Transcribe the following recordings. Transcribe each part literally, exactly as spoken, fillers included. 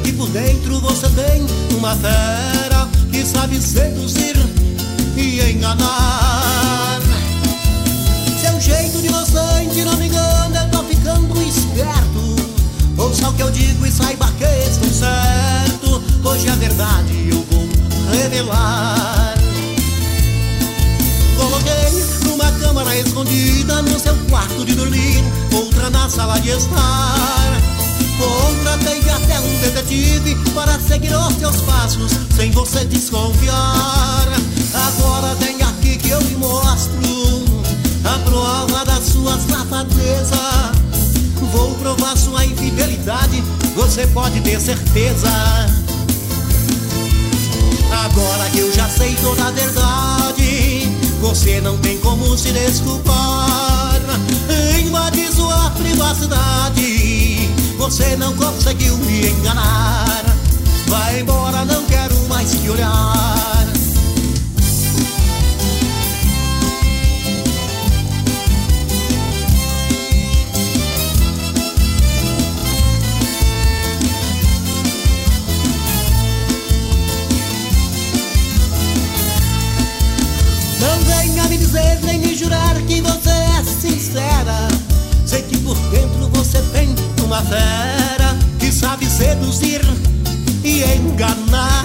que por dentro você tem uma fera que sabe seduzir e enganar. Seu jeito de inocente não me engana, eu tô ficando esperto. Ouça o que eu digo e saiba que estou certo. Hoje a verdade eu vou revelar. Coloquei numa câmara escondida no seu quarto de dormir, outra na sala de estar. Contratei até um detetive para seguir os seus passos sem você desconfiar. Agora vem aqui que eu lhe mostro a prova da sua safadeza. Vou provar sua infidelidade, você pode ter certeza. Agora que eu já sei toda a verdade, você não tem como se desculpar. Invadi sua privacidade, você não conseguiu me enganar. Vai embora, não quero mais te olhar. Não venha me dizer nem me jurar que você é sincera. Sei que por dentro você tem uma fera que sabe seduzir e enganar.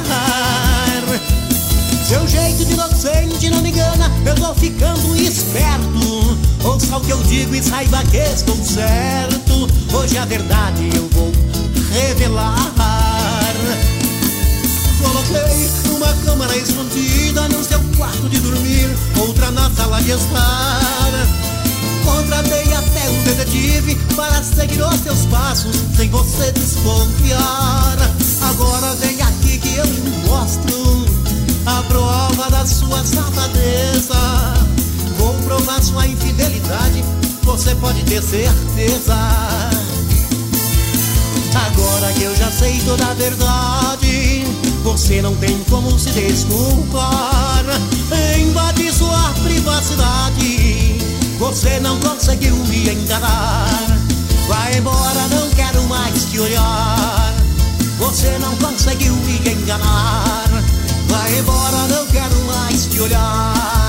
Seu jeito de inocente não me engana, eu tô ficando esperto. Ouça o que eu digo e saiba que estou certo. Hoje a verdade eu vou revelar. Coloquei uma câmara escondida no seu quarto de dormir, outra na sala de estar. Contratei até um detetive para seguir os seus passos sem você desconfiar. Agora vem aqui que eu lhe mostro a prova da sua safadeza. Vou provar sua infidelidade, você pode ter certeza. Agora que eu já sei toda a verdade, você não tem como se desculpar. Invadi sua privacidade, você não conseguiu me enganar. Vai embora, não quero mais te olhar. Você não conseguiu me enganar. Vai embora, não quero mais te olhar.